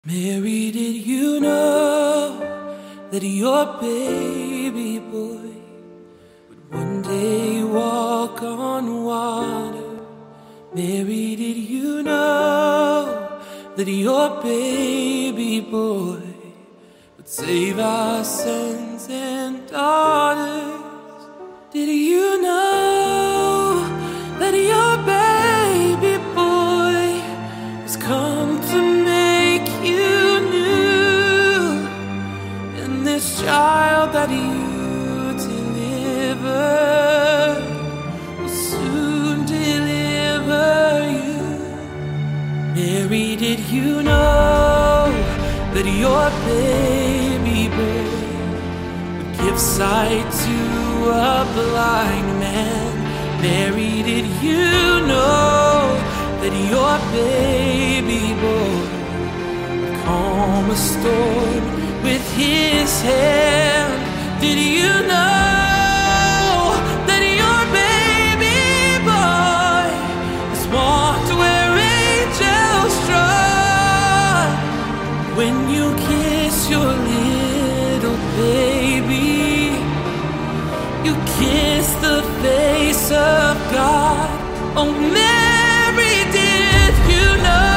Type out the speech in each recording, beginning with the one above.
Mary, did you know that your baby boy would one day walk on water? Mary, did you know that your baby boy would save our sons and daughters? Did you know that your baby boy has come to make you new? And this child that you delivered will soon deliver you. Mary, did you know that your baby boy would give sight to a blind man? Mary, did you know that your baby boy would calm a storm with his hand? Did you know that your baby boy has walked where angels trod? When you kiss your little baby, you kiss the face of God. Oh, Mary, did you know?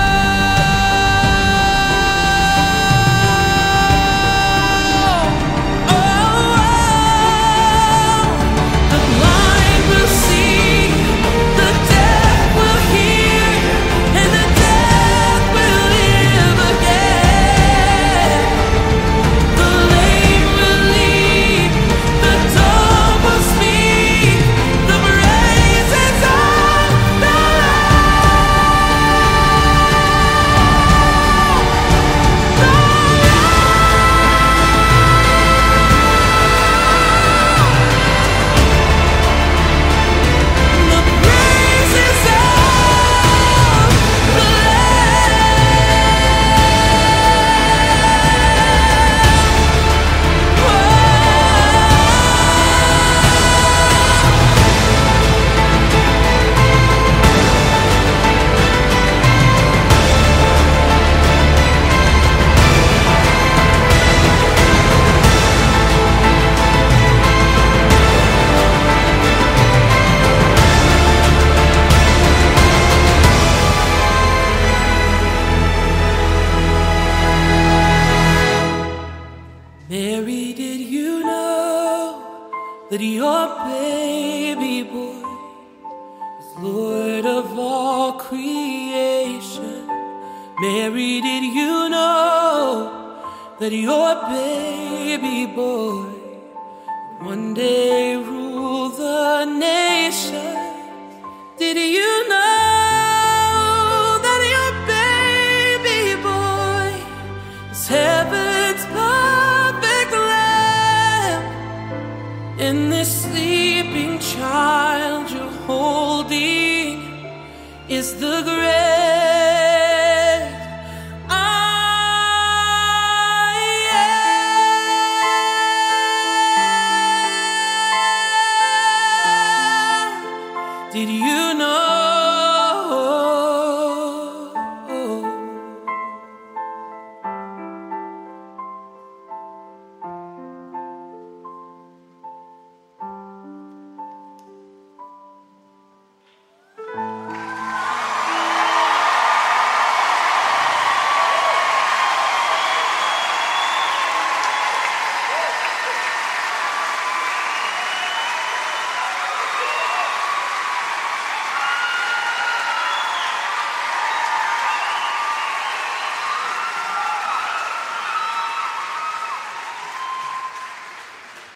The blind will see, the deaf will hear, and the dead will live again. The lame will leap, the dumb will speak, the praises of the Mary, did you know that your baby boy is Lord of all creation? Mary, did you know that your baby boy would one day rule the nation? Did you know that your baby boy is heaven's perfect lamb? And this sleeping child you're holding is the great